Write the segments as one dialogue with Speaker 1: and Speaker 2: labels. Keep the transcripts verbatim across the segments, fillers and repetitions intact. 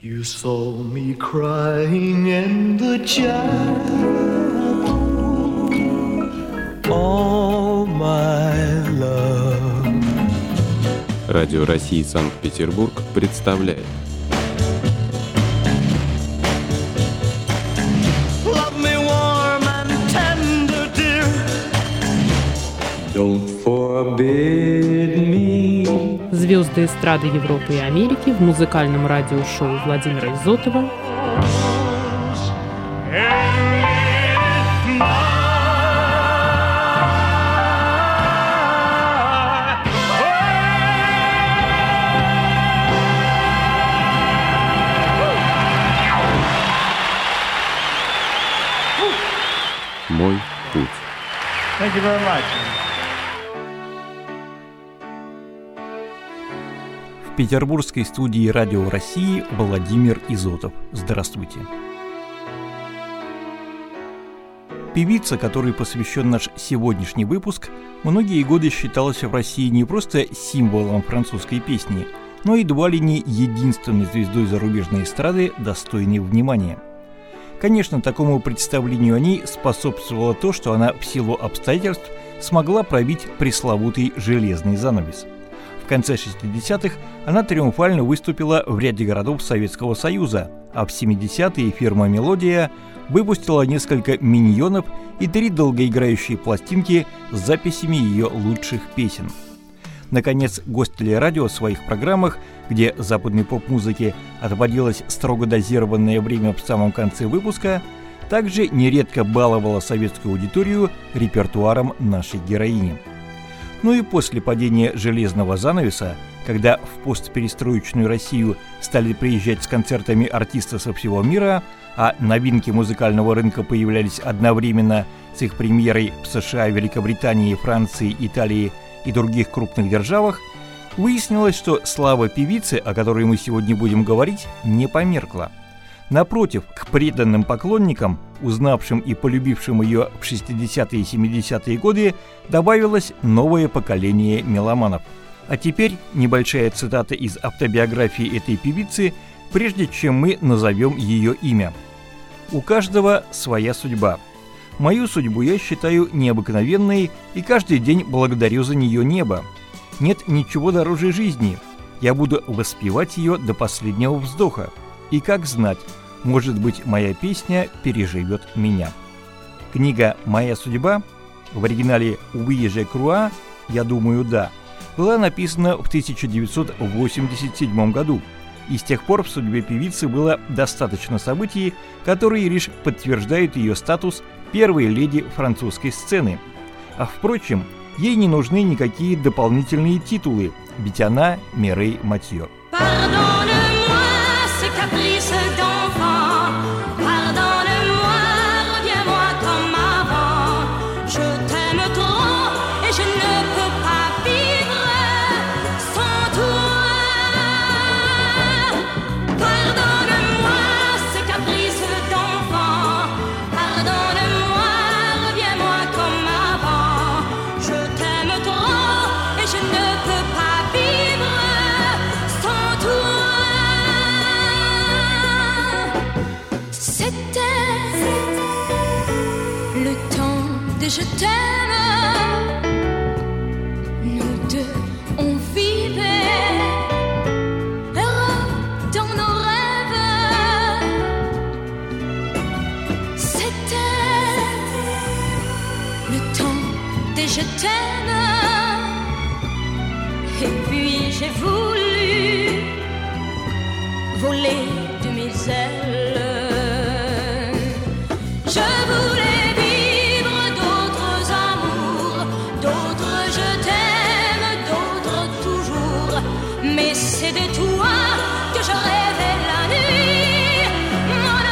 Speaker 1: You saw me crying in the chapel, all my love.
Speaker 2: Радио России Санкт-Петербург представляет
Speaker 1: Love me warm and tender, dear. Don't forbid me.
Speaker 3: Звезды эстрады Европы и Америки в музыкальном радиошоу Владимира Изотова
Speaker 2: «Мой путь».
Speaker 4: Thank you very much. В петербургской студии Радио России Владимир Изотов. Здравствуйте. Певица, которой посвящен наш сегодняшний выпуск, многие годы считалась в России не просто символом французской песни, но едва ли не единственной звездой зарубежной эстрады, достойной внимания. Конечно, такому представлению о ней способствовало то, что она в силу обстоятельств смогла пробить пресловутый железный занавес. В конце шестидесятых она триумфально выступила в ряде городов Советского Союза, а в семидесятые фирма «Мелодия» выпустила несколько миньонов и три долгоиграющие пластинки с записями ее лучших песен. Наконец, гость телерадио в своих программах, где западной поп-музыке отводилось строго дозированное время в самом конце выпуска, также нередко баловала советскую аудиторию репертуаром нашей героини. Ну и после падения железного занавеса, когда в постперестроечную Россию стали приезжать с концертами артисты со всего мира, а новинки музыкального рынка появлялись одновременно с их премьерой в США, Великобритании, Франции, Италии и других крупных державах, выяснилось, что слава певицы, о которой мы сегодня будем говорить, не померкла. Напротив, к преданным поклонникам, узнавшим и полюбившим ее в шестидесятые и семидесятые годы, добавилось новое поколение меломанов. А теперь небольшая цитата из автобиографии этой певицы, прежде чем мы назовем ее имя. «У каждого своя судьба. Мою судьбу я считаю необыкновенной и каждый день благодарю за нее небо. Нет ничего дороже жизни. Я буду воспевать ее до последнего вздоха. И как знать, может быть, моя песня переживет меня». Книга «Моя судьба», в оригинале «Oui, je crois», «Я думаю, да», была написана в тысяча девятьсот восемьдесят седьмом году, и с тех пор в судьбе певицы было достаточно событий, которые лишь подтверждают ее статус первой леди французской сцены. А впрочем, ей не нужны никакие дополнительные титулы, ведь она Мирей Матьё.
Speaker 5: Je t'aime, nous deux on vivait heureux dans nos rêves. C'était le temps des je t'aime. Et puis j'ai voulu voler de mes ailes. Je voulais c'est de toi que je rêvais la nuit, mon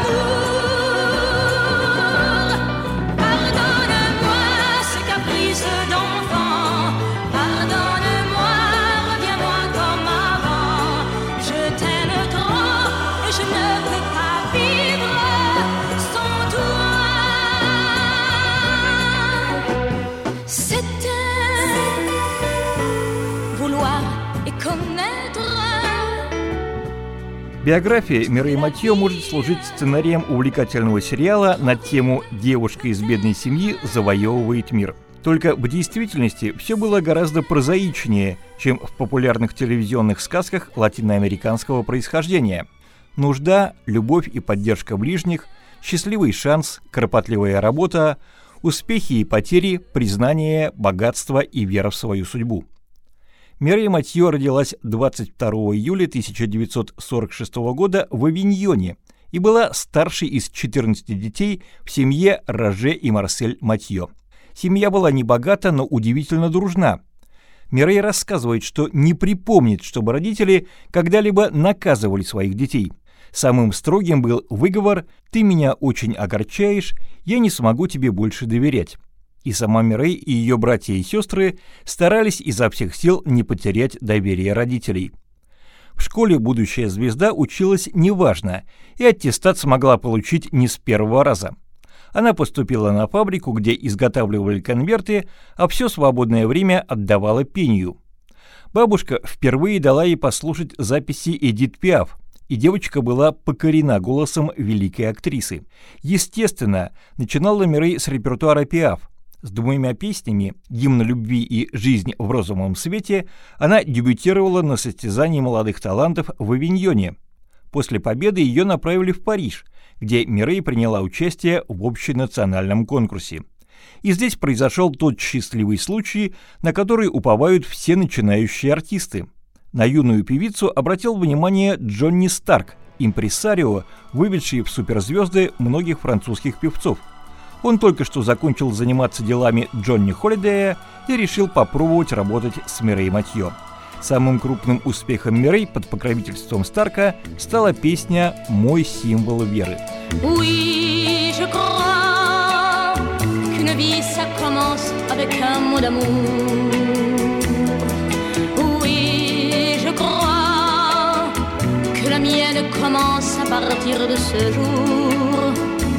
Speaker 5: amour. Pardonne-moi ces caprices d'enfant, pardonne-moi, reviens-moi comme avant. Je t'aime trop et je ne peux pas vivre sans toi. C'était vouloir et connaître
Speaker 4: Биография Мирей Матьё может служить сценарием увлекательного сериала на тему «Девушка из бедной семьи завоевывает мир». Только в действительности все было гораздо прозаичнее, чем в популярных телевизионных сказках латиноамериканского происхождения. Нужда, любовь и поддержка ближних, счастливый шанс, кропотливая работа, успехи и потери, признание, богатство и вера в свою судьбу. Мирей Матьё родилась двадцать второго июля тысяча девятьсот сорок шестого года в Авиньоне и была старшей из четырнадцати детей в семье Роже и Марсель Матьё. Семья была небогата, но удивительно дружна. Мирей рассказывает, что не припомнит, чтобы родители когда-либо наказывали своих детей. Самым строгим был выговор «ты меня очень огорчаешь, я не смогу тебе больше доверять». И сама Мирей и ее братья и сестры старались изо всех сил не потерять доверие родителей. В школе будущая звезда училась неважно, и аттестат смогла получить не с первого раза. Она поступила на фабрику, где изготавливали конверты, а все свободное время отдавала пению. Бабушка впервые дала ей послушать записи Эдит Пиаф, и девочка была покорена голосом великой актрисы. Естественно, начинала Мирей с репертуара Пиаф. С двумя песнями «Гимн любви» и «Жизнь в розовом свете» она дебютировала на состязании молодых талантов в Авиньоне. После победы ее направили в Париж, где Мирей приняла участие в общенациональном конкурсе. И здесь произошел тот счастливый случай, на который уповают все начинающие артисты. На юную певицу обратил внимание Джонни Старк, импресарио, выведший в суперзвезды многих французских певцов. Он только что закончил заниматься делами Джонни Холидея и решил попробовать работать с Мирей Матьё. Самым крупным успехом Мирей под покровительством Старка стала песня «Мой символ веры».
Speaker 5: Oui, je crois qu'une vie ça commence avec un mot d'amour. Oui, je crois que la mienne commence à partir de ce jour.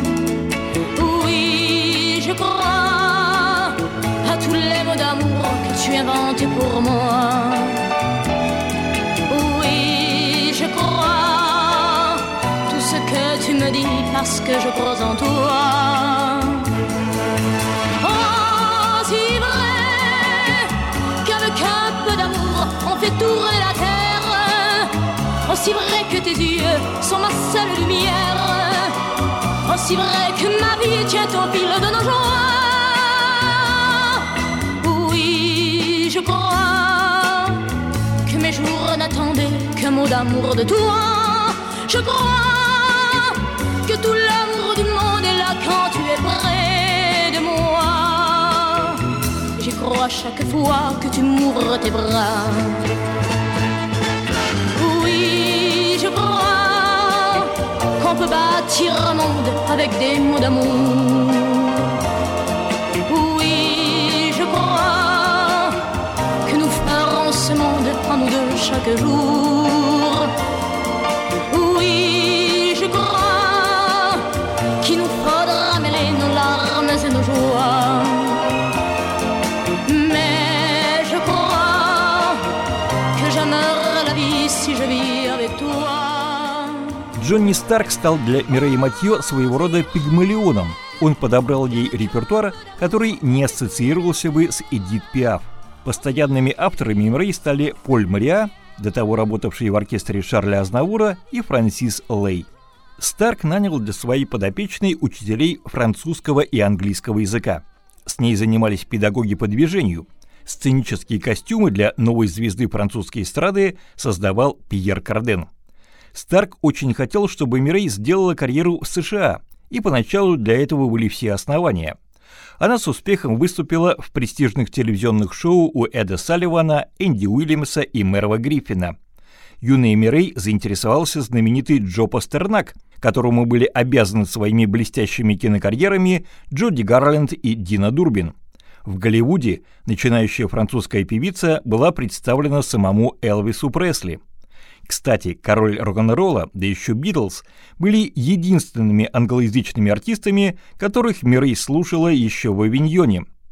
Speaker 5: Oui, je crois à tous les mots d'amour que tu inventes pour moi. Oui, je crois tout ce que tu me dis parce que je crois en toi. Oh, si vrai qu'avec un peu d'amour on fait tourner la terre. Aussi vrai que tes yeux sont ma seule lumière. Aussi vrai que ma vie tient au fil de nos joies. Oui, je crois que mes jours n'attendaient qu'un mot d'amour de toi. Je crois que tout l'amour du monde est là quand tu es près de moi. J'y crois chaque fois que tu m'ouvres tes bras. Oui, je crois qu'on peut bâtir un monde avec des mots d'amour. Oui, je crois que nous ferons ce monde en nous deux chaque jour. Oui, je crois qu'il nous faudra mêler nos larmes et nos joies. Mais je crois que j'aimerais la vie si je vis avec toi.
Speaker 4: Джонни Старк стал для Мирей Матьё своего рода пигмалионом. Он подобрал ей репертуар, который не ассоциировался бы с Эдит Пиаф. Постоянными авторами Мирей стали Поль Мариа, до того работавший в оркестре Шарля Азнавура, и Франсис Лей. Старк нанял для своей подопечной учителей французского и английского языка. С ней занимались педагоги по движению. Сценические костюмы для новой звезды французской эстрады создавал Пьер Карден. Старк очень хотел, чтобы Мирей сделала карьеру в США, и поначалу для этого были все основания. Она с успехом выступила в престижных телевизионных шоу у Эда Салливана, Энди Уильямса и Мерва Гриффина. Юный Мирей заинтересовался знаменитый Джо Пастернак, которому были обязаны своими блестящими кинокарьерами Джуди Гарленд и Дина Дурбин. В Голливуде начинающая французская певица была представлена самому Элвису Пресли. Кстати, король рок-н-ролла, да еще Битлз, были единственными англоязычными артистами, которых Мирей слушала еще в Авиньоне.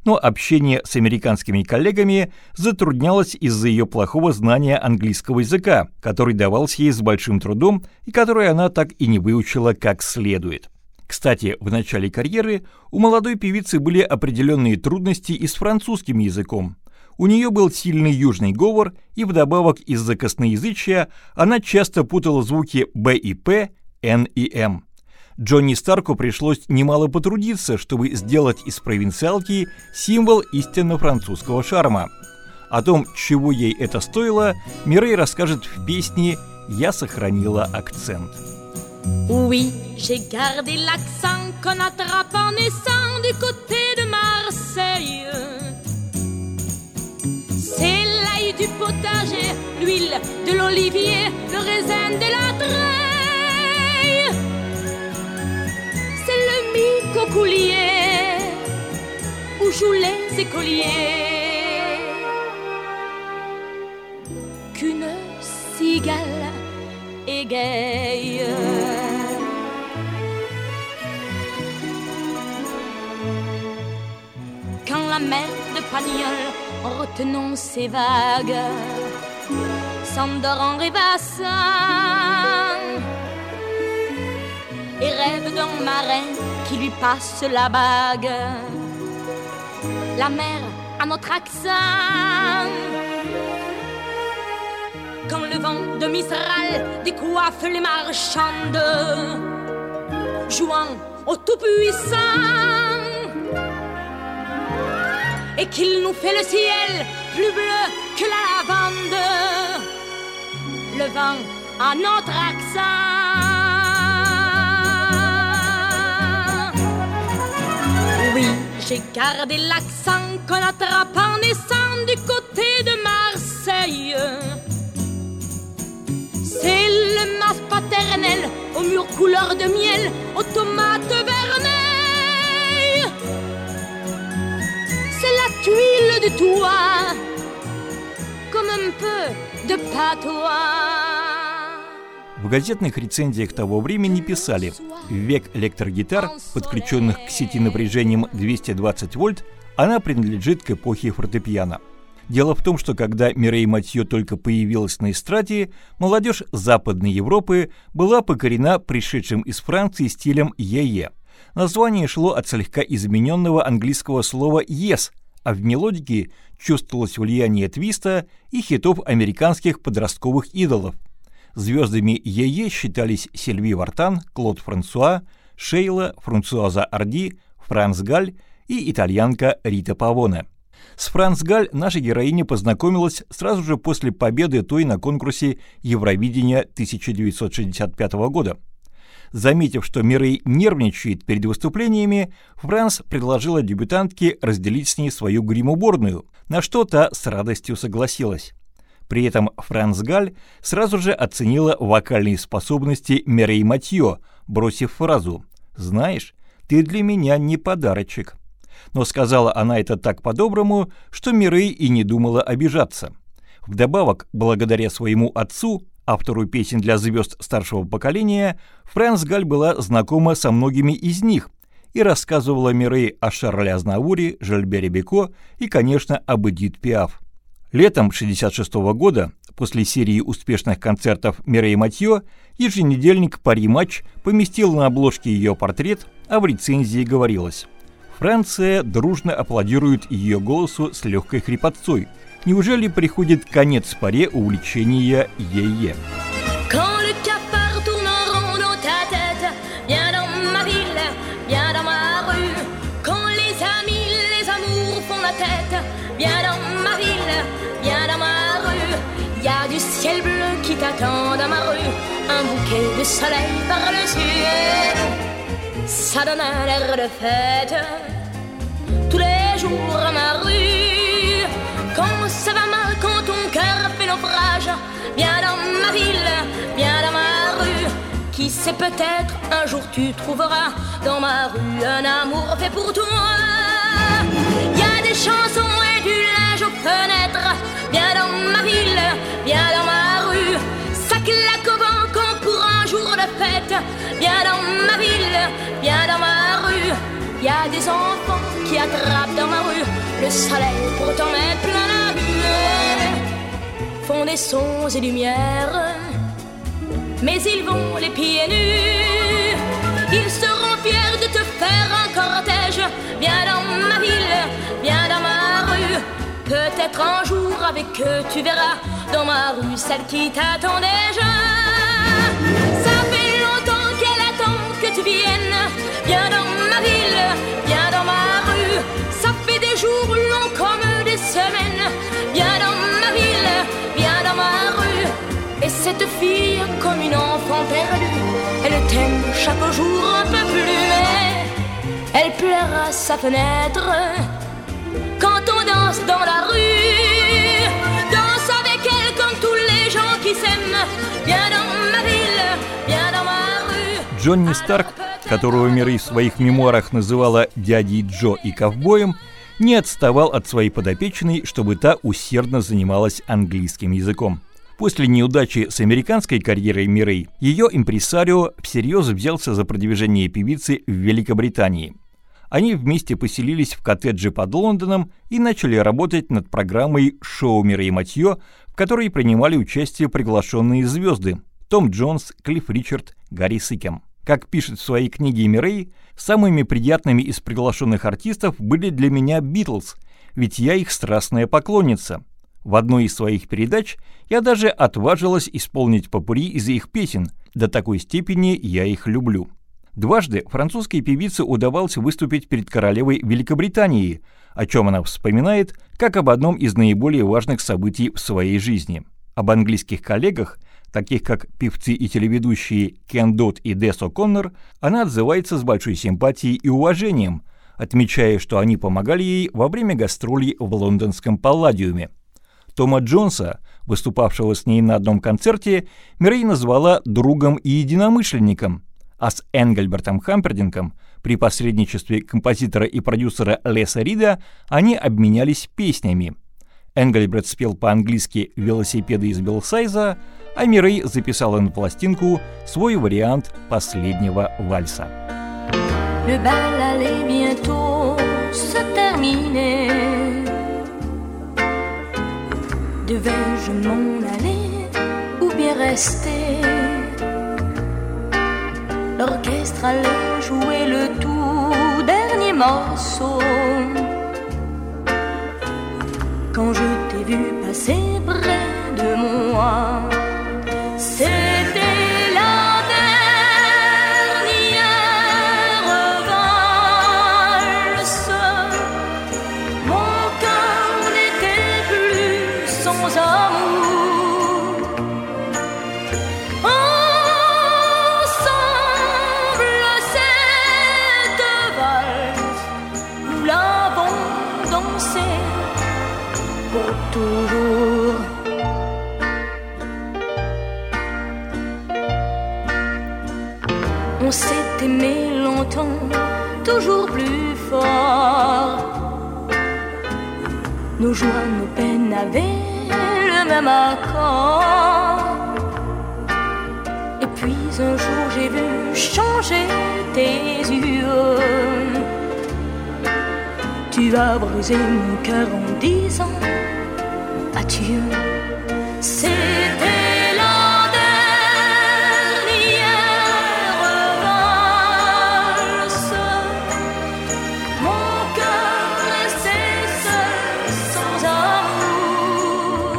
Speaker 4: но общение с американскими коллегами затруднялось из-за ее плохого знания английского языка, который давался ей с большим трудом и который она так и не выучила как следует. Кстати, в начале карьеры у молодой певицы были определенные трудности и с французским языком. У нее был сильный южный говор, и вдобавок из-за косноязычия она часто путала звуки «б» и «п», «н» и «м». Джонни Старку пришлось немало потрудиться, чтобы сделать из провинциалки символ истинно французского шарма. О том, чего ей это стоило, Мирей расскажет в песне «Я сохранила акцент».
Speaker 5: Oui, j'ai gardé l'accent qu'on attrape en naissant du côté de Marseille. C'est l'ail du potager, l'huile de l'olivier, le raisin de la treille. C'est le micocoulier où jouent les écoliers. Qu'une cigale égaye. Quand la mer de Pagnol, en retenant ses vagues, s'endort en rêvassant et rêve d'un marin qui lui passe la bague. La mer a notre accent. Quand le vent de Mistral décoiffe les marchandes, jouant au Tout-Puissant, et qu'il nous fait le ciel plus bleu que la lavande, le vent a notre accent. Oui, j'ai gardé l'accent qu'on attrape en naissant du côté de Marseille. C'est le mas paternel aux murs couleur de miel, aux tomates vermeilles. C'est la tuile du toit, comme un peu de patois.
Speaker 4: В газетных рецензиях того времени писали: в век электрогитар, подключенных к сети напряжением двести двадцать вольт, она принадлежит к эпохе фортепиано. Дело в том, что когда Мирей Матьё только появилась на эстраде, молодежь Западной Европы была покорена пришедшим из Франции стилем е-е. Название шло от слегка измененного английского слова «yes», а в мелодике чувствовалось влияние твиста и хитов американских подростковых идолов. Звездами е-е считались Сильви Вартан, Клод Франсуа, Шейла, Франсуаза Арди, Франц Галь и итальянка Рита Павоне. С Франц Галь наша героиня познакомилась сразу же после победы той на конкурсе Евровидения тысяча девятьсот шестьдесят пятого года. Заметив, что Мирей нервничает перед выступлениями, Франц предложила дебютантке разделить с ней свою грим-уборную, на что та с радостью согласилась. При этом Франц Галь сразу же оценила вокальные способности Мирей Матьё, бросив фразу «Знаешь, ты для меня не подарочек». Но сказала она это так по-доброму, что Мирей и не думала обижаться. Вдобавок, благодаря своему отцу, автору песен для звезд старшего поколения, Франц Галь была знакома со многими из них и рассказывала Мирей о Шарле Азнавуре, Жильбере Беко и, конечно, об Эдит Пиаф. Летом шестьдесят шестого года, после серии успешных концертов Мирей Матьё, еженедельник «Пари Матч» поместил на обложке ее портрет, а в рецензии говорилось: «Франция дружно аплодирует ее голосу с легкой хрипотцой. Неужели приходит конец паре увлечения е-е?»
Speaker 5: Du ciel bleu qui t'attend dans ma rue, un bouquet de soleil par-dessus. Ça donne un air de fête tous les jours à ma rue. Quand ça va mal, quand ton cœur fait naufrage, viens dans ma ville, viens dans ma rue. Qui sait, peut-être un jour tu trouveras dans ma rue un amour fait pour toi. Y a des chansons et du linge aux fenêtres. Viens dans ma ville, viens dans ma rue. Ça claque au vent quand pour un jour de fête. Viens dans ma ville, viens dans ma rue. Y a des enfants qui attrapent dans ma rue Le soleil pourtant met plein la rue, font des sons et lumières, mais ils vont les pieds nus. Ils seront fiers de te faire un cortège. Viens dans ma ville, viens dans ma rue. Peut-être un jour avec eux tu verras dans ma rue celle qui t'attend déjà. Ça fait longtemps qu'elle attend que tu viennes. Viens dans ma ville, viens dans ma rue. Ça fait des jours longs comme des semaines. Viens dans ma ville, viens dans ma rue. Et cette fille comme une enfant perdue, elle t'aime chaque jour un peu plus, mais elle pleure à sa fenêtre quand on danse dans la rue. Danse avec elle comme tous les gens qui s'aiment. Viens dans ma ville, viens dans ma rue.
Speaker 4: Джонни Старк, которого Мирей в своих мемуарах называла «дядей Джо» и «ковбоем», не отставал от своей подопечной, чтобы та усердно занималась английским языком. После неудачи с американской карьерой Мирей, ее импресарио всерьез взялся за продвижение певицы в Великобритании. Они вместе поселились в коттедже под Лондоном и начали работать над программой «Шоу Мирей Матьё», в которой принимали участие приглашенные звезды – Том Джонс, Клифф Ричард, Гарри Сикем. Как пишет в своей книге Мирей, самыми приятными из приглашенных артистов были для меня Битлз, ведь я их страстная поклонница. В одной из своих передач я даже отважилась исполнить попурри из их песен, до такой степени я их люблю. Дважды французской певице удавалось выступить перед королевой Великобритании, о чем она вспоминает как об одном из наиболее важных событий в своей жизни. Об английских коллегах, таких как певцы и телеведущие Кен Дот и Дес О'Коннор, она отзывается с большой симпатией и уважением, отмечая, что они помогали ей во время гастролей в лондонском Палладиуме. Тома Джонса, выступавшего с ней на одном концерте, Мирей назвала другом и единомышленником, а с Энгельбертом Хампердинком при посредничестве композитора и продюсера Леса Рида они обменялись песнями. Энгельберт спел по-английски «Велосипеды из Белсайза», а Мирей записала на пластинку свой вариант последнего вальса.
Speaker 5: Le bal allait bientôt se terminer. Devais-je m'en aller ou bien rester? L'orchestre allait jouer le tout dernier morceau. Quand je t'ai vu passer près de moi, c'était la dernière valse. Mon cœur n'était plus sans amour. Ensemble, cette valse, nous l'avons dansée pour toujours. On s'est aimé longtemps, toujours plus fort. Nos joies, nos peines avaient le même accord. Et puis un jour j'ai vu changer tes yeux. Tu as brisé mon cœur en disant adieu. C'était la dernière valse. Mon cœur restait seul sans amour.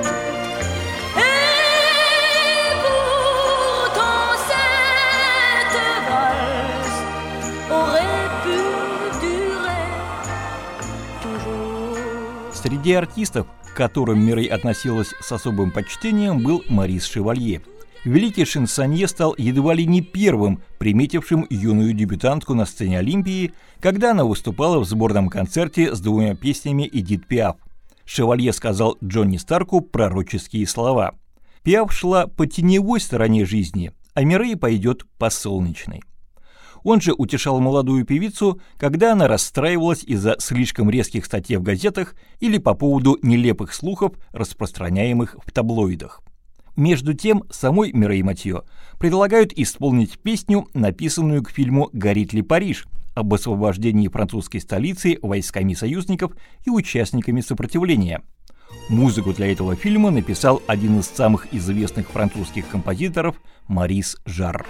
Speaker 5: Et pourtant cette valse aurait pu durer toujours.
Speaker 4: Среди артистов, к которым Мирей относилась с особым почтением, был Морис Шевалье. Великий шансонье стал едва ли не первым приметившим юную дебютантку на сцене Олимпии, когда она выступала в сборном концерте с двумя песнями Эдит Пиаф. Шевалье сказал Джонни Старку пророческие слова. Пиаф шла по теневой стороне жизни, а Мирей пойдет по солнечной. Он же утешал молодую певицу, когда она расстраивалась из-за слишком резких статей в газетах или по поводу нелепых слухов, распространяемых в таблоидах. Между тем, самой Мирей Матьё предлагают исполнить песню, написанную к фильму «Горит ли Париж», об освобождении французской столицы войсками союзников и участниками сопротивления. Музыку для этого фильма написал один из самых известных французских композиторов Морис Жарр.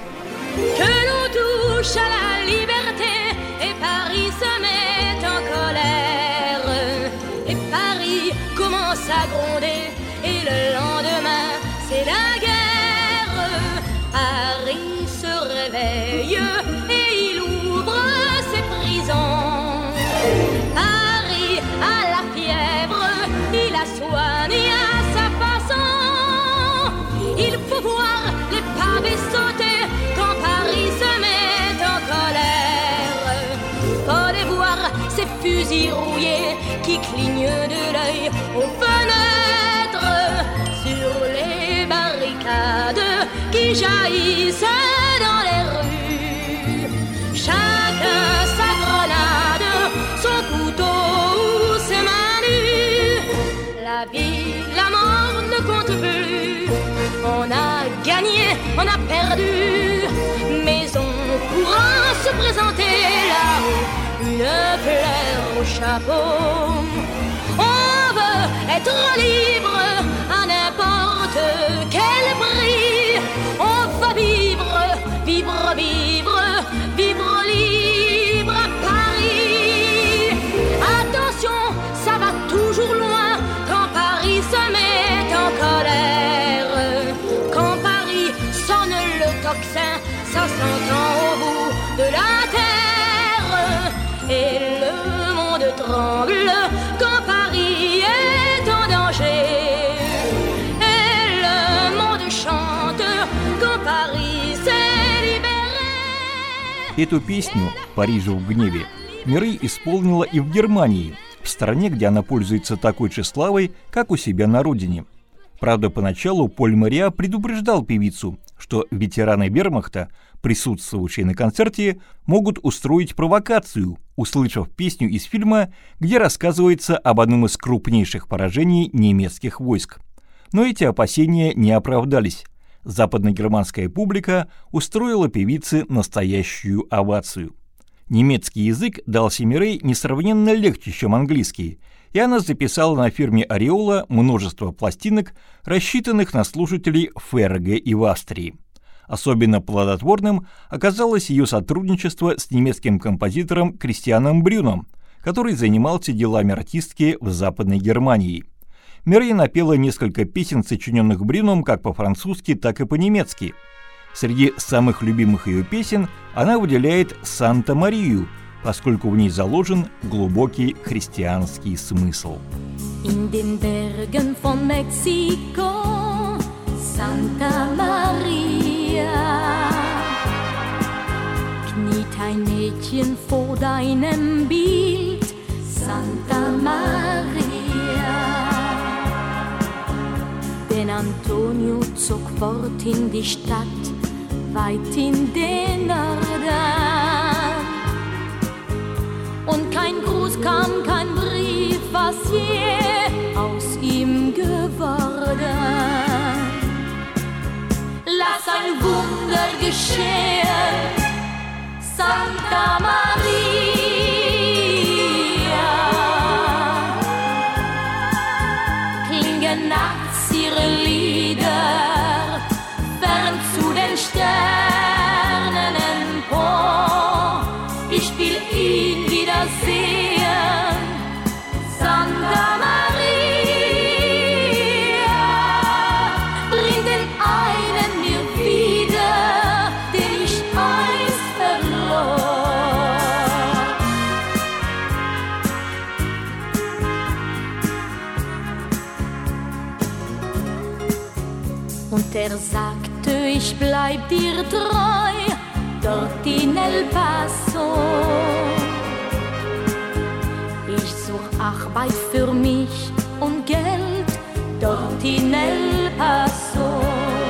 Speaker 5: À gronder et le lendemain c'est la guerre. Paris se réveille et il ouvre ses prisons. Paris a la fièvre, il la soigne à sa façon. Il faut voir les pavés sauter quand Paris se met en colère. Faut les voir ces fusils rouillés qui clignent de l'œil aux fenêtres, sur les barricades qui jaillissent dans les rues. Chacun sa grenade, son couteau ou ses mains nues. La vie, la mort ne compte plus. On a gagné, on a perdu, mais on pourra se présenter là-haut, une fleur au chapeau. On veut être libre à n'importe quel prix. On va vivre, vivre, vivre, vivre libre à Paris. Attention, ça va toujours loin quand Paris se met en colère. Quand Paris sonne le tocsin, ça s'entend au bout de la terre. Et le monde tremble quand Paris est en danger. Et le monde chante quand Paris s'est libéré.
Speaker 4: Эту песню «Парижу в гневе» Мирей исполнила и в Германии, в стране, где она пользуется такой же славой, как у себя на родине. Правда, поначалу Поль Мориа предупреждал певицу, что ветераны вермахта, присутствовавшие на концерте, могут устроить провокацию, услышав песню из фильма, где рассказывается об одном из крупнейших поражений немецких войск. Но эти опасения не оправдались. Западногерманская публика устроила певице настоящую овацию. Немецкий язык дался Мирей несравненно легче, чем английский, и она записала на фирме «Ореола» множество пластинок, рассчитанных на слушателей в ФРГ и в Австрии. Особенно плодотворным оказалось ее сотрудничество с немецким композитором Кристианом Брюном, который занимался делами артистки в Западной Германии. Мирей напела несколько песен, сочиненных Брюном как по-французски, так и по-немецки. Среди самых любимых ее песен она выделяет «Санта-Марию», поскольку в ней заложен глубокий христианский смысл.
Speaker 5: In den Bergen von Mexiko, Santa Maria, kniet ein Mädchen vor deinem Bild, Santa Maria. Denn Antonio zog fort in die Stadt, weit in den Norden. Und kein Gruß kam, kein Brief, was je aus ihm geworden. Lass ein Wunder geschehen, Santa Maria. Klingen nachts ihre Lieder, fern zu den Sternen empor. Ich will ihn wiedersehen, Santa Maria. Bring den einen mir wieder, den ich einst verlor. Und er sagte, ich bleib dir treu, dort in El Paso. Ich such Arbeit für mich und Geld dort in El Paso.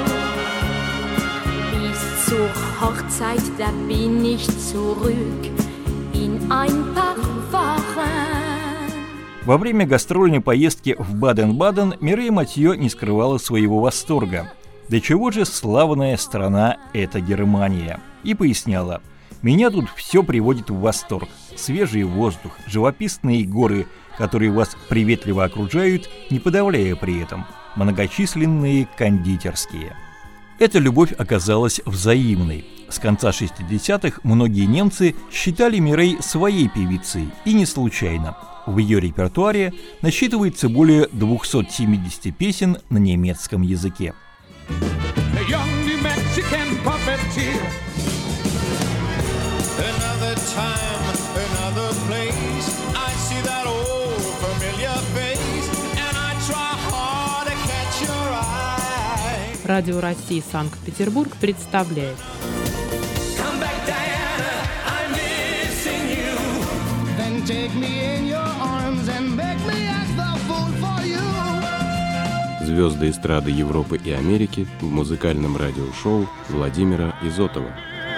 Speaker 5: Bis zur Hochzeit, da bin ich zurück in ein paar Wochen.
Speaker 4: Во время гастрольной поездки в Баден-Баден Мирей Матье не скрывала своего восторга. Да чего же славная страна эта Германия? И поясняла: Меня тут все приводит в восторг. Свежий воздух, живописные горы, которые вас приветливо окружают, не подавляя при этом, многочисленные кондитерские. Эта любовь оказалась взаимной. С конца шестидесятых многие немцы считали Мирей своей певицей, и не случайно. В ее репертуаре насчитывается более двухсот семидесяти песен на немецком языке.
Speaker 3: Радио России Санкт-Петербург представляет
Speaker 2: Звезды эстрады Европы и Америки в музыкальном радиошоу Владимира Изотова.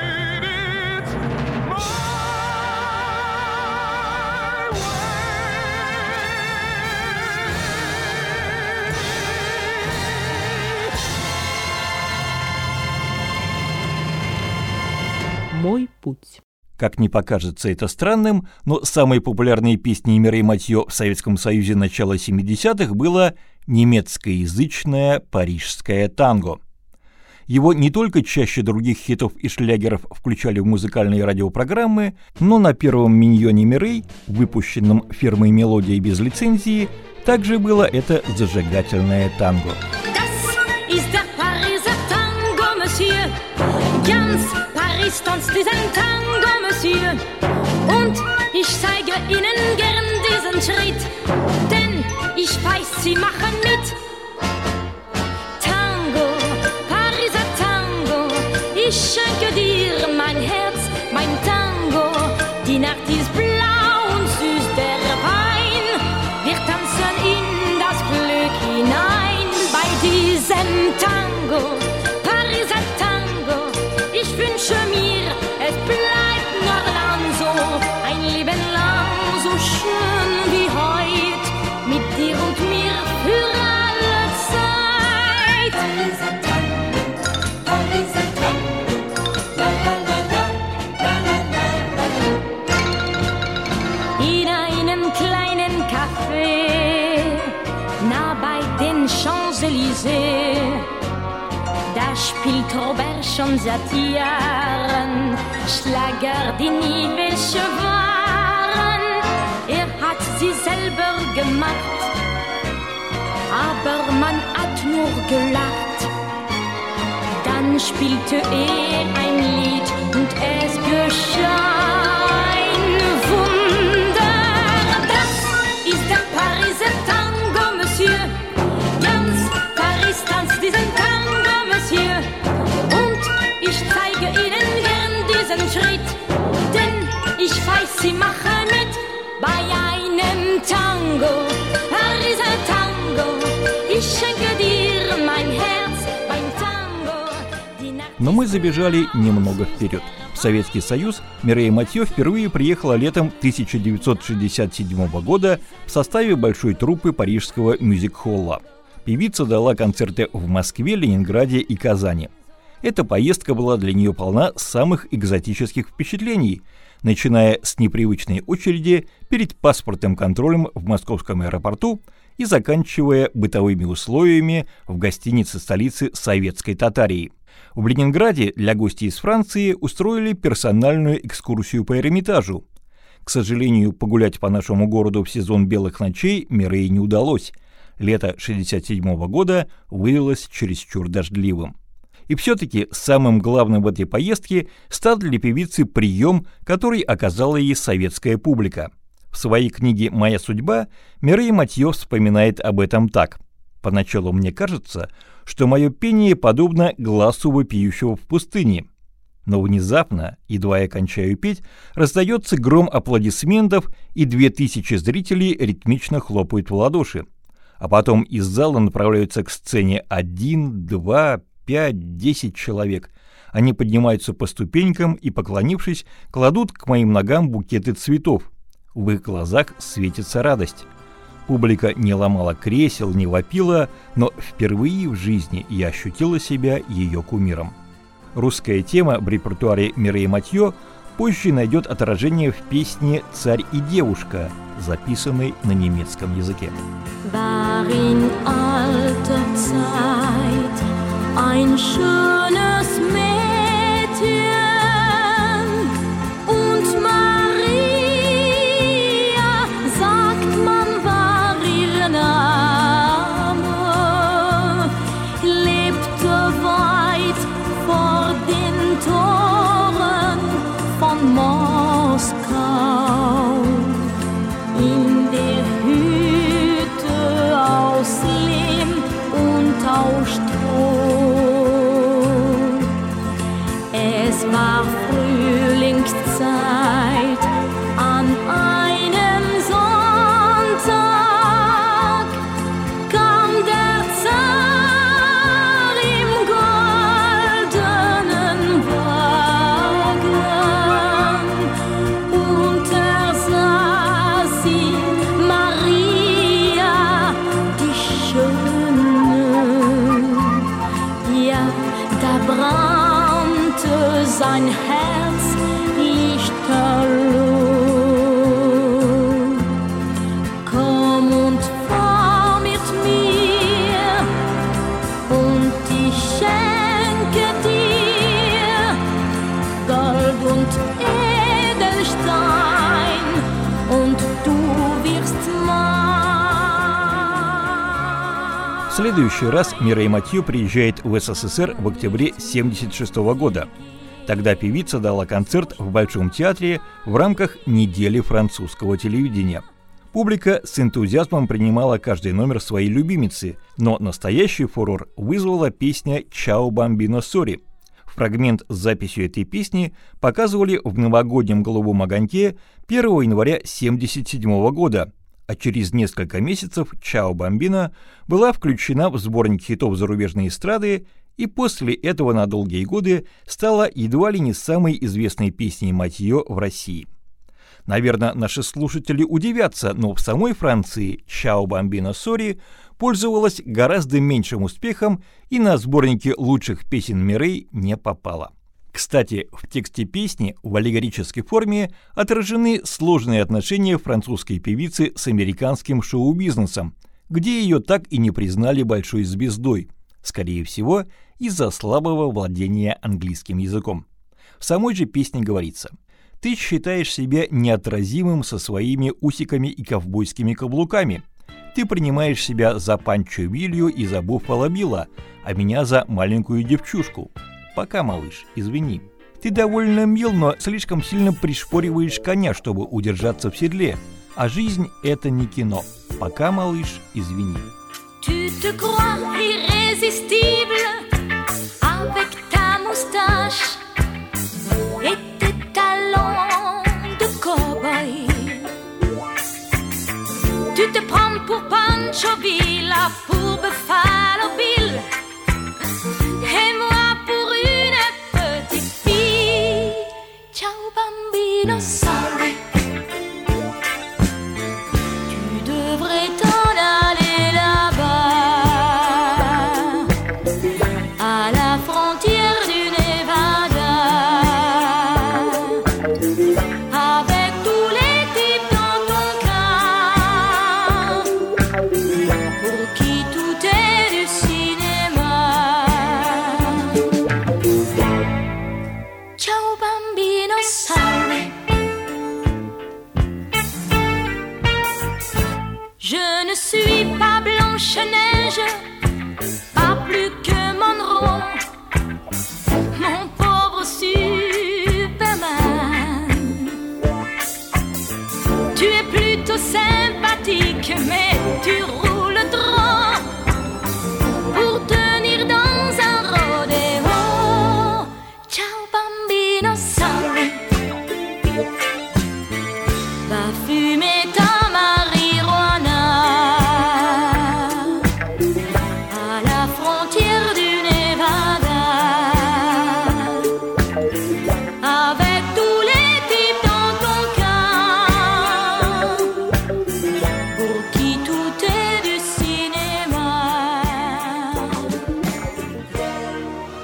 Speaker 3: «Мой путь».
Speaker 4: Как ни покажется это странным, но самой популярной песней Мирей Матьё в Советском Союзе начала семидесятых было немецкоязычное парижское танго. Его не только чаще других хитов и шлягеров включали в музыкальные радиопрограммы, но на первом миньоне Мирей, выпущенном фирмой «Мелодия» без лицензии, также было это зажигательное танго.
Speaker 5: Paris tanzt diesen Tango, Monsieur, und ich zeige Ihnen gern diesen Schritt, denn ich weiß, Sie machen mit. Tango, Pariser Tango, ich schenke dir mein Herz, mein Tango. Die Nacht ist blau und süß der Wein, wir tanzen in das Glück hinein bei diesem Tango. Pariser Tango, ich wünsche mir, es bleibt noch lang so, ein Leben lang so schön wie heut, mit dir und mir für alle Zeit. Pariser Tango, Pariser Tango, la la la la, la la la la. In einem kleinen Café, nah bei den Champs-Élysées, da spielt Robert schon seit Jahren Schlager, die nie welche waren. Er hat sie selber gemacht, aber man hat nur gelacht. Dann spielte er ein Lied und es geschah ein Wunder. Das ist der Pariser Tango, Monsieur. Ganz Paris tanzt diesen Tango, Monsieur, und ich zeige Ihnen gern diesen Schritt, denn ich weiß, Sie machen mit bei einem Tango, Pariser Tango, ich schenke dir mein Herz beim Tango. Die Nacht.
Speaker 4: Но мы забежали немного вперед. В Советский Союз Мирей Матьё впервые приехала летом тысяча девятьсот шестьдесят седьмого года в составе большой труппы парижского мюзик-холла. Певица дала концерты в Москве, Ленинграде и Казани. Эта поездка была для нее полна самых экзотических впечатлений, начиная с непривычной очереди перед паспортным контролем в московском аэропорту и заканчивая бытовыми условиями в гостинице столицы Советской Татарии. В Ленинграде для гостей из Франции устроили персональную экскурсию по Эрмитажу. К сожалению, погулять по нашему городу в сезон белых ночей Мирей не удалось. Лето шестьдесят седьмого года выдалось чересчур дождливым. И все-таки самым главным в этой поездке стал для певицы прием, который оказала ей советская публика. В своей книге «Моя судьба» Мирей Матьё вспоминает об этом так. «Поначалу мне кажется, что мое пение подобно глазу вопиющего в пустыне. Но внезапно, едва я кончаю петь, раздается гром аплодисментов, и две тысячи зрителей ритмично хлопают в ладоши. А потом из зала направляются к сцене один, два, пять, десять человек. Они поднимаются по ступенькам и, поклонившись, кладут к моим ногам букеты цветов. В их глазах светится радость. Публика не ломала кресел, не вопила, но впервые в жизни я ощутила себя ее кумиром». Русская тема в репертуаре Мирей Матьё позже найдет отражение в песне «Царь и девушка», записанной на немецком языке.
Speaker 5: War in alter Zeit ein schönes Mädchen und Maria, sagt man, war ihr Name, lebte weit vor den Toren von Moskau in der Hütte aus Lehm und aus Stroh. Es war Frühlingszeit an einem Sonntag, kam der Zar im goldenen Wagen und er sah sie, Maria, die Schöne. Ja, da brannte sein Herz lichterloh. Komm und fahr mit mir und ich schenke dir Gold und Edelstein und du wirst mein.
Speaker 4: В следующий раз Мирей Матьё приезжает в СССР в октябре тысяча девятьсот семьдесят шестого года. Тогда певица дала концерт в Большом театре в рамках недели французского телевидения. Публика с энтузиазмом принимала каждый номер своей любимицы, но настоящий фурор вызвала песня «Ciao Bambino Sorry». Фрагмент с записью этой песни показывали в новогоднем голубом огоньке первого января тысяча девятьсот семьдесят седьмого года, а через несколько месяцев «Ciao Bambino» была включена в сборник хитов зарубежной эстрады и после этого на долгие годы стала едва ли не самой известной песней Матьё в России. Наверное, наши слушатели удивятся, но в самой Франции «Ciao Bambino Sorry» пользовалась гораздо меньшим успехом и на сборнике лучших песен Мирей не попала. Кстати, в тексте песни в аллегорической форме отражены сложные отношения французской певицы с американским шоу-бизнесом, где ее так и не признали большой звездой, скорее всего, из-за слабого владения английским языком. В самой же песне говорится: «Ты считаешь себя неотразимым со своими усиками и ковбойскими каблуками. Ты принимаешь себя за Панчо Вилью и за Буффало Билла, а меня за маленькую девчушку. Пока, малыш, извини. Ты довольно мил, но слишком сильно пришпориваешь коня, чтобы удержаться в седле. А жизнь — это не кино. Пока, малыш, извини».
Speaker 5: Tu te crois irrésistible avec ta moustache et tes talons de cow-boy. Tu te prends pour Pancho Villa, pour Buffalo Bill, et moi pour une petite fille. Ciao bambino, sorry. Tu devrais t'en aller là-bas, à la frontière du Nevada, avec tous les types dans ton cas, pour qui tout est du cinéma. Ciao bambino, sorry. Je ne suis pas Blanche-Neige, pas plus que Monroe, mon pauvre Superman. Tu es plutôt sympathique, mais tu roules droit pour tenir dans un rodéo. Ciao bambino, sorry. Va fumer ta marijuana à la frontière du Nevada, avec tous les types dans ton cas, pour qui tout est du cinéma.
Speaker 4: В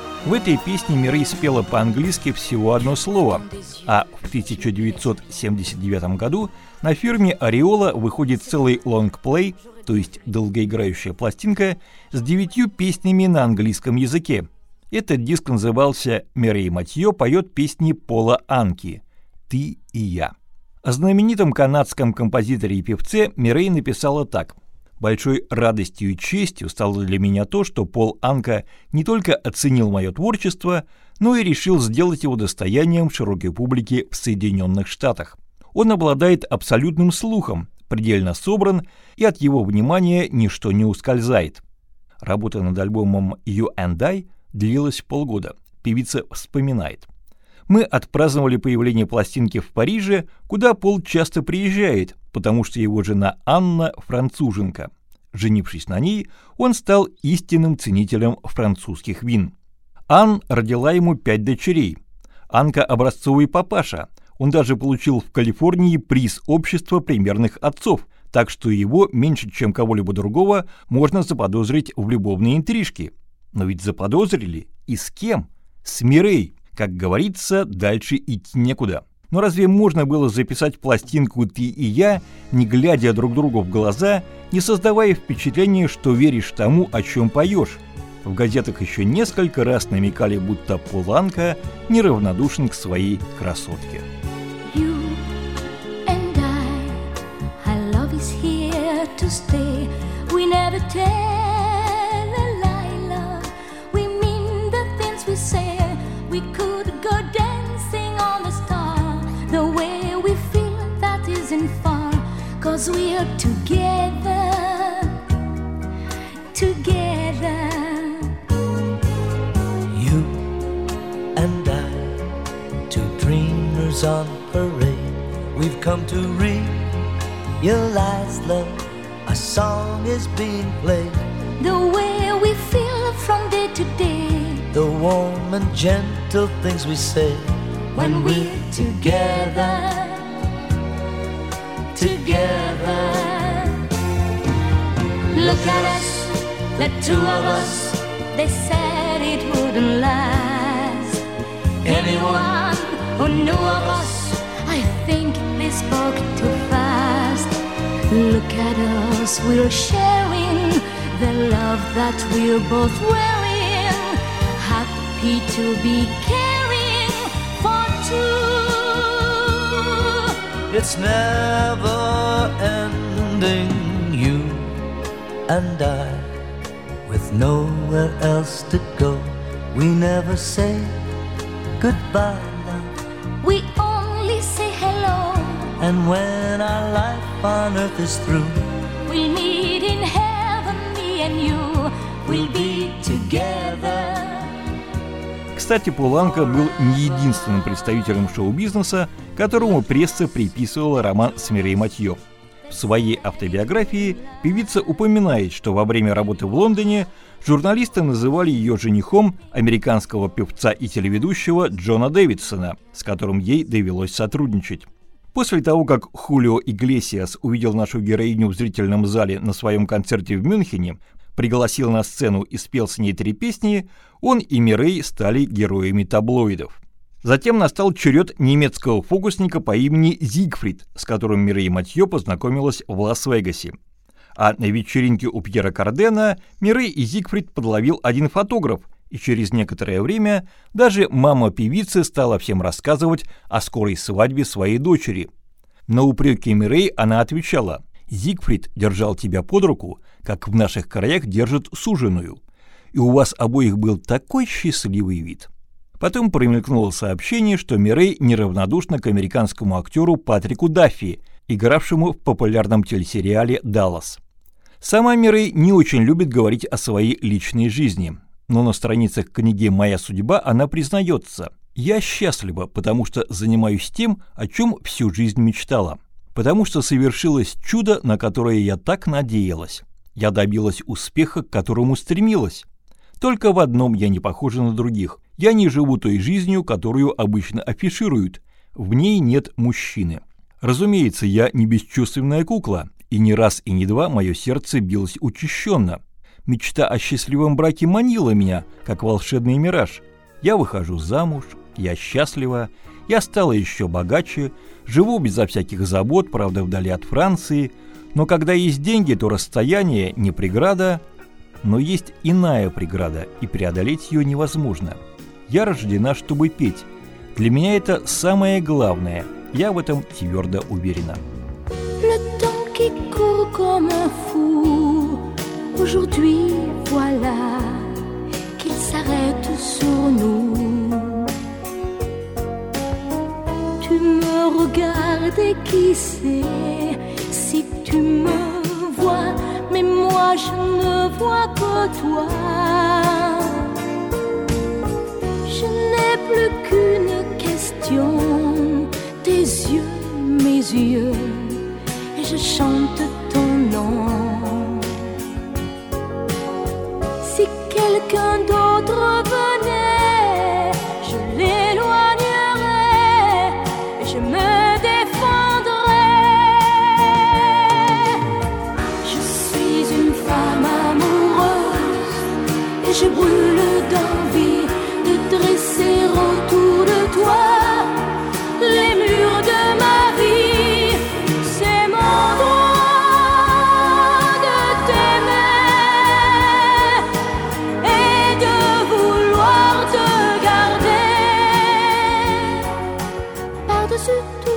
Speaker 4: этой песне Мирей спела по-английски всего одно слово, а в тысяча девятьсот семьдесят девятом году на фирме Ореола выходит целый лонгплей, то есть долгоиграющая пластинка, с девятью песнями на английском языке. Этот диск назывался «Мирей Матьё поет песни Пола Анки «Ты и я». О знаменитом канадском композиторе и певце Мирей написала так: «Большой радостью и честью стало для меня то, что Пол Анка не только оценил мое творчество, но и решил сделать его достоянием широкой публики в Соединенных Штатах. Он обладает абсолютным слухом, предельно собран, и от его внимания ничто не ускользает». Работа над альбомом «You and I» длилась полгода. Певица вспоминает: «Мы отпраздновали появление пластинки в Париже, куда Пол часто приезжает, потому что его жена Анна француженка. Женившись на ней, он стал истинным ценителем французских вин. Ан родила ему пять дочерей. Анка – образцовый папаша. Он даже получил в Калифорнии приз общества примерных отцов, так что его меньше, чем кого-либо другого, можно заподозрить в любовные интрижки. Но ведь заподозрили. И с кем? С Мирей. Как говорится, дальше идти некуда. Но разве можно было записать пластинку «Ты и я», не глядя друг другу в глаза, не создавая впечатления, что веришь тому, о чем поешь? В газетах еще несколько раз намекали, будто Пол Анка неравнодушен к своей красотке.
Speaker 5: You and I, our love is here to stay. We never tell a lie, love. We mean the things we say. We could go dancing on the star. The way we feel, that isn't far. Cause we are together, together.
Speaker 1: You and I, two dreamers on parade. We've come to realize love. A song is being played.
Speaker 5: The way we feel from day to day.
Speaker 1: The warm and gentle things we say
Speaker 5: When we're together, together. Look at us, the two of us. They said it wouldn't last. Anyone who knew of us, I think they spoke too fast. Look at us, we're sharing the love that we're both wearing. Happy to be caring for two.
Speaker 1: It's never ending, you and I, with nowhere else to go. We never say goodbye, love.
Speaker 5: We only say hello.
Speaker 1: And when our life on earth is through,
Speaker 5: we'll meet in heaven, me and you. We'll be together.
Speaker 4: Кстати, Пол Анка был не единственным представителем шоу-бизнеса, которому пресса приписывала роман с Мирей Матьё. В своей автобиографии певица упоминает, что во время работы в Лондоне журналисты называли ее женихом американского певца и телеведущего Джона Дэвидсона, с которым ей довелось сотрудничать. После того, как Хулио Иглесиас увидел нашу героиню в зрительном зале на своем концерте в Мюнхене, пригласил на сцену и спел с ней три песни, он и Мирей стали героями таблоидов. Затем настал черед немецкого фокусника по имени Зигфрид, с которым Мирей Матьё познакомилась в Лас-Вегасе. А на вечеринке у Пьера Кардена Мирей и Зигфрид подловил один фотограф, и через некоторое время даже мама певицы стала всем рассказывать о скорой свадьбе своей дочери. На упреки Мирей она отвечала: «Зигфрид держал тебя под руку, как в наших краях держат суженую, и у вас обоих был такой счастливый вид». Потом промелькнуло сообщение, что Мирей неравнодушна к американскому актеру Патрику Даффи, игравшему в популярном телесериале «Даллас». Сама Мирей не очень любит говорить о своей личной жизни, но на страницах книги «Моя судьба» она признается: «Я счастлива, потому что занимаюсь тем, о чем всю жизнь мечтала, потому что совершилось чудо, на которое я так надеялась. Я добилась успеха, к которому стремилась. Только в одном я не похожа на других. Я не живу той жизнью, которую обычно афишируют. В ней нет мужчины. Разумеется, я не бесчувственная кукла, и не раз и не два мое сердце билось учащенно. Мечта о счастливом браке манила меня, как волшебный мираж. Я выхожу замуж, я счастлива, я стала еще богаче, живу безо всяких забот, правда, вдали от Франции, но когда есть деньги, то расстояние не преграда, но есть иная преграда, и преодолеть ее невозможно. Я рождена, чтобы петь. Для меня это самое главное, я в этом твердо уверена.
Speaker 5: Le temps qui court comme un fou, aujourd'hui voilà qu'il s'arrête sur nous. Tu me regardes et qui sait si tu me vois, mais moi je ne vois que toi. Je n'ai plus qu'une question, tes yeux, mes yeux, et je chante ton nom. Si quelqu'un d'autre venait, je l'éloignerais et je me défendrais. Je suis une femme amoureuse et je brûle d'envie de dresser autour de toi les murs de ma vie. C'est mon droit de t'aimer et de vouloir te garder par-dessus tout.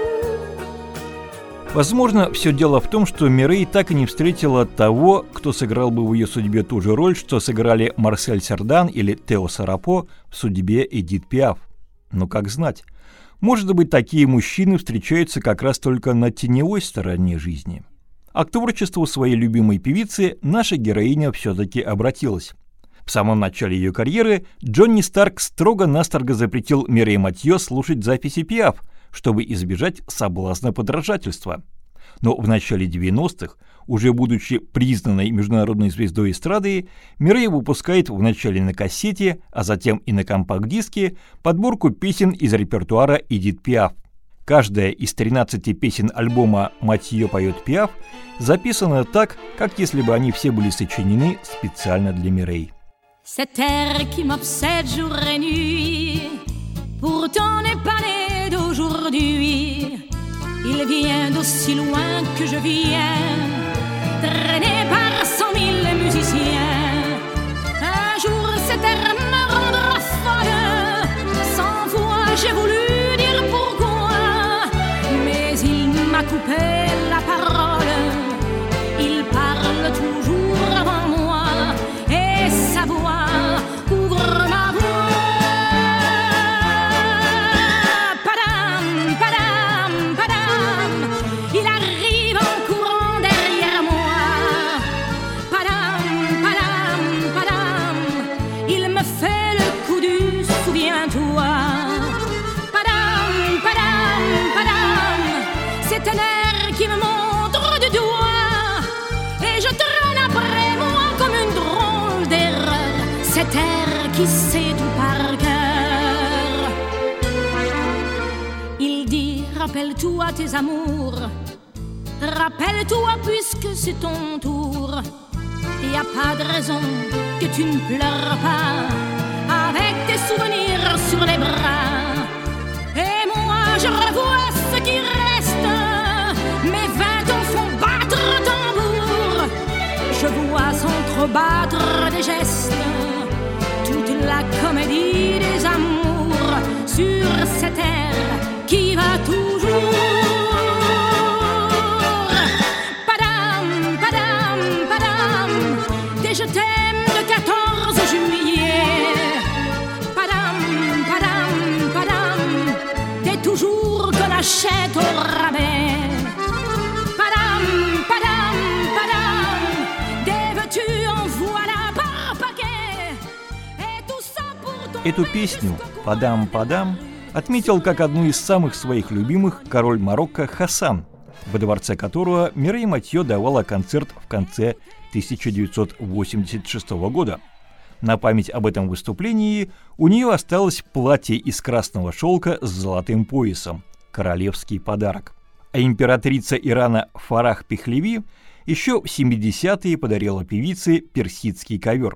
Speaker 4: Возможно, все дело в том, что Мирей так и не встретила того, кто сыграл бы в ее судьбе ту же роль, что сыграли Марсель Сердан или Тео Сарапо в судьбе Эдит Пиаф. Но как знать? Может быть, такие мужчины встречаются как раз только на теневой стороне жизни. А к творчеству своей любимой певицы наша героиня все-таки обратилась. В самом начале ее карьеры Джонни Старк строго-настрого запретил Мирей Матьё слушать записи Пиаф, чтобы избежать соблазна подражательства. Но в начале девяностых, уже будучи признанной международной звездой эстрады, Мирей выпускает вначале на кассете, а затем и на компакт-диске подборку песен из репертуара Эдит Пиаф. Каждая из тринадцати песен альбома «Матьё поет Пиаф» записана так, как если бы они все были сочинены специально для Мирей.
Speaker 5: Cet air qui m'obsède jour et nuit, pourtant n'est pas né d'aujourd'hui. Il vient d'aussi loin que je viens, traîné par cent mille musiciens. Un jour cet air me rendra folle, cent fois j'ai voulu dire pourquoi, mais il m'a coupé la parole. Il parle toujours avant moi et sa voix couvre ma voix. Padam, padam, padam, il arrive en courant derrière moi. Padam, padam, padam, il me fait le coup du souviens-toi. Padam, padam, padam, c'est un air qui me montre du doigt et je traîne après moi comme une drôle d'erreur. Cet air qui sait tout par cœur. Il dit rappelle-toi tes amours, rappelle-toi puisque c'est ton tour. Y a pas de raison que tu ne pleures pas avec tes souvenirs sur les bras. Et moi je revois ce qui reste, mes vingt ans font battre tambour. Je vois s'entrebattre des gestes, toute la comédie des amours sur cet air qui va toujours. Padam, padam, padam, dès je t'aime le quatorze juillet. Padam, padam, padam, dès toujours qu'on achète au rabais. Padam, padam, padam, dès veux-tu en voilà par paquet. Et tout ça pour ton...
Speaker 4: Эту песню «Падам-падам» отметил как одну из самых своих любимых король Марокко Хасан, во дворце которого Мирей Матьё давала концерт в конце тысяча девятьсот восемьдесят шестого года. На память об этом выступлении у нее осталось платье из красного шелка с золотым поясом – королевский подарок. А императрица Ирана Фарах Пехлеви еще в семидесятые подарила певице персидский ковер.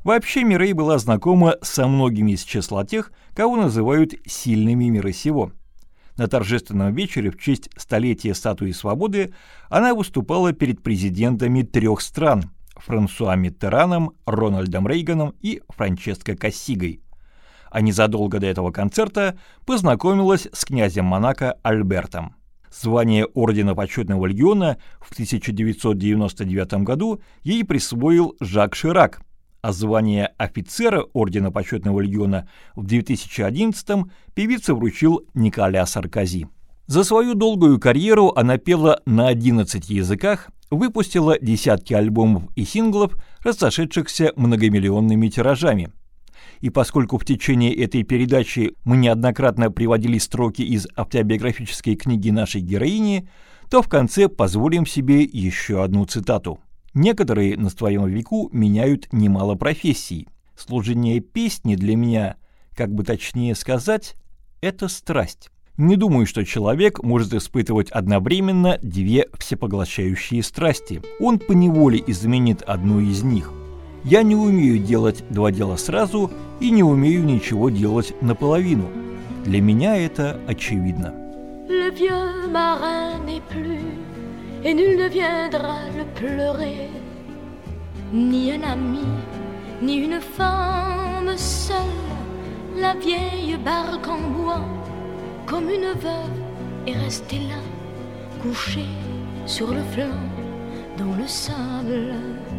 Speaker 4: Вообще Мирей была знакома со многими из числа тех, кого называют «сильными мира сего». На торжественном вечере в честь столетия статуи свободы она выступала перед президентами трех стран – Франсуа Миттераном, Рональдом Рейганом и Франческо Кассигой. А незадолго до этого концерта познакомилась с князем Монако Альбертом. Звание Ордена Почетного Легиона в тысяча девятьсот девяносто девятом году ей присвоил Жак Ширак, а звание офицера Ордена Почетного Легиона в две тысячи одиннадцатом певице вручил Николя Саркози. За свою долгую карьеру она пела на одиннадцати языках, выпустила десятки альбомов и синглов, разошедшихся многомиллионными тиражами. И поскольку в течение этой передачи мы неоднократно приводили строки из автобиографической книги нашей героини, то в конце позволим себе еще одну цитату. «Некоторые на своем веку меняют немало профессий. Служение песни для меня, как бы точнее сказать, это страсть. Не думаю, что человек может испытывать одновременно две всепоглощающие страсти. Он поневоле изменит одну из них. Я не умею делать два дела сразу и не умею ничего делать наполовину. Для меня это очевидно».
Speaker 5: Le vieux marin n'est plus, et nul ne viendra le pleurer. Ni un ami, ni une femme seule. La vieille barque en bois, comme une veuve, est restée là, couchée sur le flanc, dans le sable.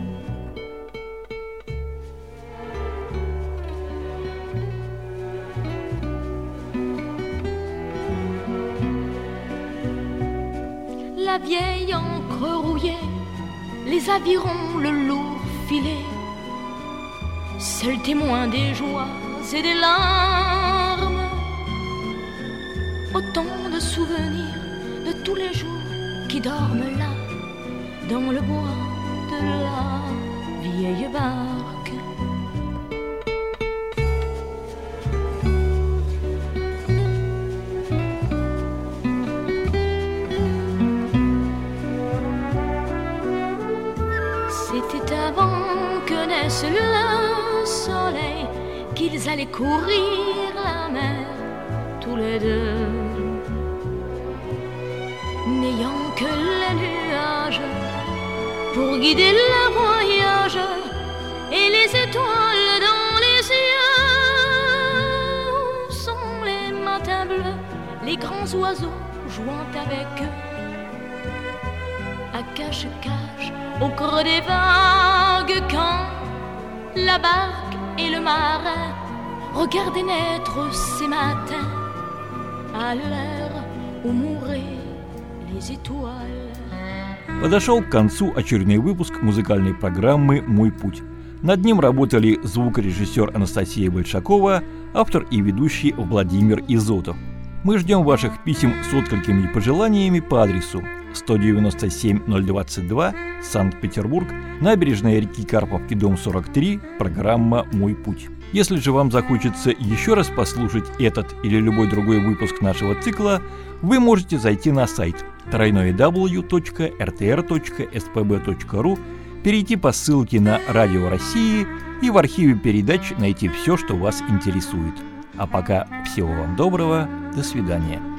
Speaker 5: La vieille encre rouillée, les avirons, le lourd filet, seul témoin des joies et des larmes, autant de souvenirs de tous les jours qui dorment là, dans le bois de la vieille barque. C'était avant que naisse le soleil qu'ils allaient courir la mer tous les deux, n'ayant que les nuages pour guider leur voyage et les étoiles dans les yeux. Sont les matins bleus, les grands oiseaux jouant avec eux à cache-cache au creux des vagues, quand la barque et le marin regardaient naître ces matins à l'heure où mouraient les étoiles.
Speaker 4: Подошел к концу очередной выпуск музыкальной программы «Мой путь». Над ним работали звукорежиссер Анастасия Большакова, автор и ведущий Владимир Изотов. Мы ждем ваших писем с откликами и пожеланиями по адресу сто девяносто семь ноль двадцать два, Санкт-Петербург, набережная реки Карповки, дом сорок три, программа «Мой путь». Если же вам захочется еще раз послушать этот или любой другой выпуск нашего цикла, вы можете зайти на сайт дабл ю дабл ю дабл ю точка эр тэ эр точка эс пэ бэ точка ру, перейти по ссылке на Радио России и в архиве передач найти все, что вас интересует. А пока всего вам доброго, до свидания.